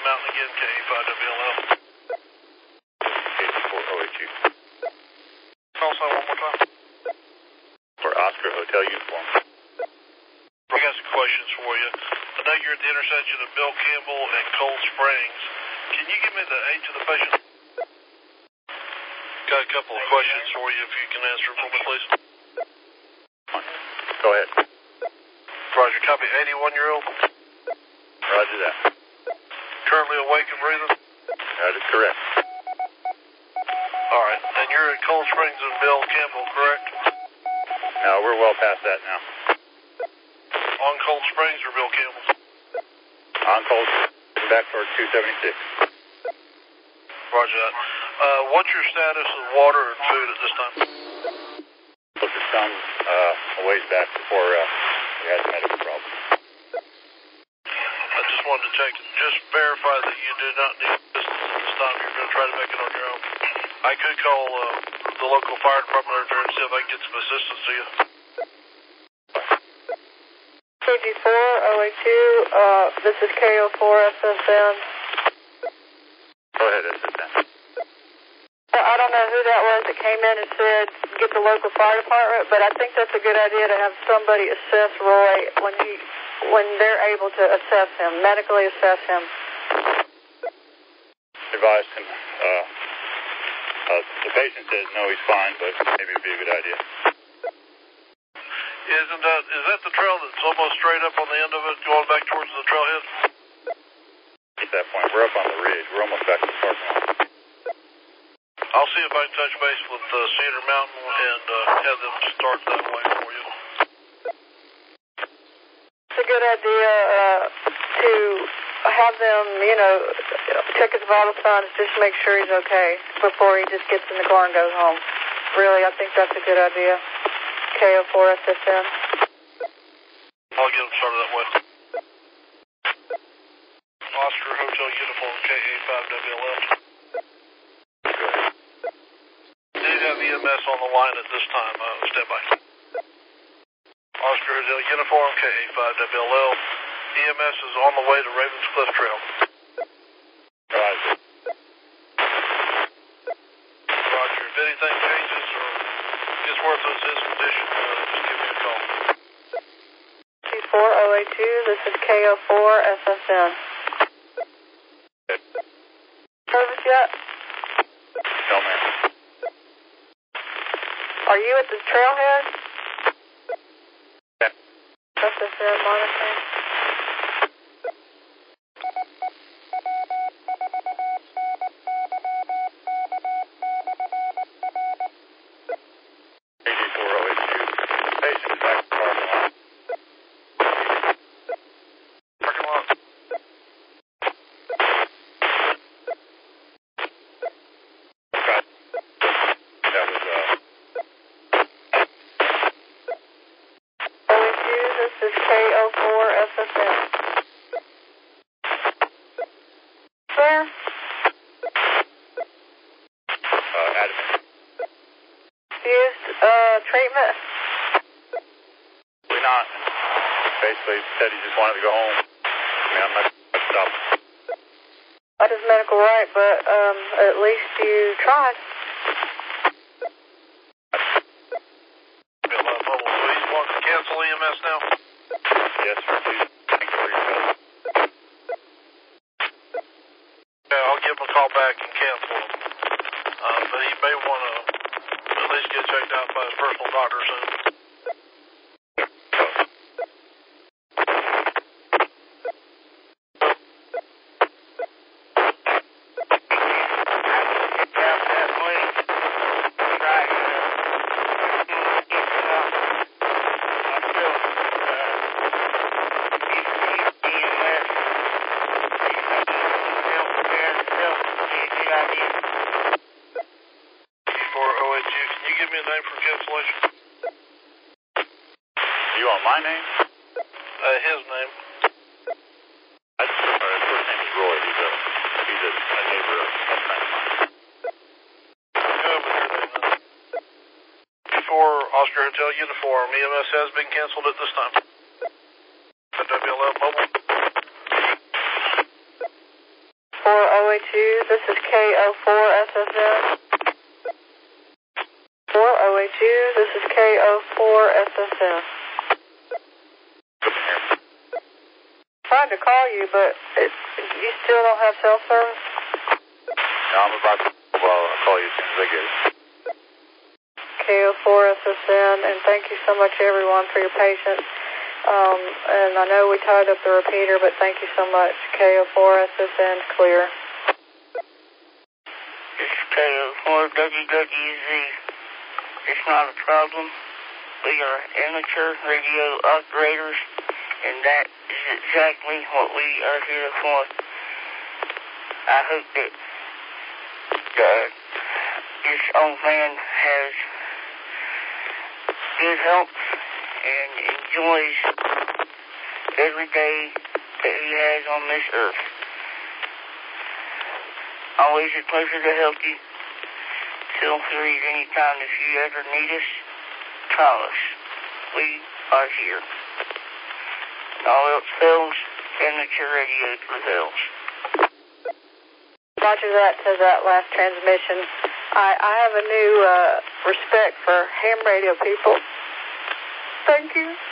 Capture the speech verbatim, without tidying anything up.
Mountain again, K A five W L L. K four O H U. Call sign one more time. For Oscar Hotel Uniform. I got some questions for you. I know you're at the intersection of Bill Campbell and Cold Springs. Can you give me the age of the patient? Got a couple of questions for you if you can answer for me, please. Go ahead. Roger, copy. eighty-one-year-old. Roger that. Currently awake and breathing? That is correct. All right. And you're at Cold Springs and Bill Campbell, correct? No, we're well past that now. On Cold Springs or Bill Campbell? On Cold Springs, back towards two seventy-six. Roger that. Uh, what's your status of water and food at this time? Looked at some uh, a ways back before uh, we had medical problems. I just wanted to check and just verify that you do not need assistance at this time. You're going to try to make it on your own. I could call uh, the local fire department over there and see if I can get some assistance to you. K G four O A two, uh, this is K O four S S N. Go ahead, S S N. I don't know who that was that came in and said get the local fire department, but I think that's a good idea to have somebody assess Roy when he when they're able to assess him, medically assess him. Advised him. Uh, uh, the patient says no, he's fine, but maybe it'd be a good idea. Isn't that is that the trail that's almost straight up on the end of it, going back towards the trailhead? At that point, we're up on the ridge. We're almost back to the parking lot. I'll see if I can touch base with uh, Cedar Mountain and uh, have them start that way for you. It's a good idea uh, to have them, you know, check his vital signs, just make sure he's okay before he just gets in the car and goes home. Really, I think that's a good idea. K O four S S N. I'll get them started that way. Oscar Hotel Uniform K A five W L L. Did have E M S on the line at this time. Uh, stand by. Oscar Hotel Uniform K A five W L L. E M S is on the way to Ravens Cliff Trail. Roger. Roger. If anything changes or gets worse with his condition, uh, just give me a call. G four O A two, this is K O four S S N. Service yet? No, ma'am. Are you at the trailhead? Yeah. S S N monitoring. K G four O H U. Patient is back to the parking lot. Parking lot. Okay. That was, uh, O A two, this is K O four S S N. Where? uh, adamant. Used uh, treatment? We're not. Basically said he just wanted to go home. I mean, I'm not going to stop him. That is medical right, but um, at least you tried. Bill, uh, Bubble, so he's wanting to cancel E M S now? Yes, sir. Please. Thank you for your help. Yeah, I'll give him a call back and cancel him. Uh, but he may want to at least get checked out by his personal doctor soon. Before O H U, can you give me a name for cancellation? You want my name? Uh, his name. I just, uh, his first name is Roy. He's a, he's a, a neighbor of a friend of mine. Go with your name then. Before Oscar Hotel Uniform, E M S has been canceled at this time. W L F Mobile. O H U. This is K O four S S N. four O H U. This is K O four S S N. Tried to call you, but it, you still don't have cell service? No, I'm about to. Well, I'll call you as soon as I get it. K O four S S N, and thank you so much, everyone, for your patience. Um, and I know we tied up the repeater, but thank you so much. K O four S S N, clear. This is K O four W W Z. It's not a problem. We are amateur radio operators, and that is exactly what we are here for. I hope that uh, this old man has good health and enjoys every day that he has on this earth. Always a pleasure to help you. Feel free anytime if you ever need us, call us. We are here. All else fails, amateur radio prevails. Roger that to that last transmission. I, I have a new uh, respect for ham radio people. Thank you.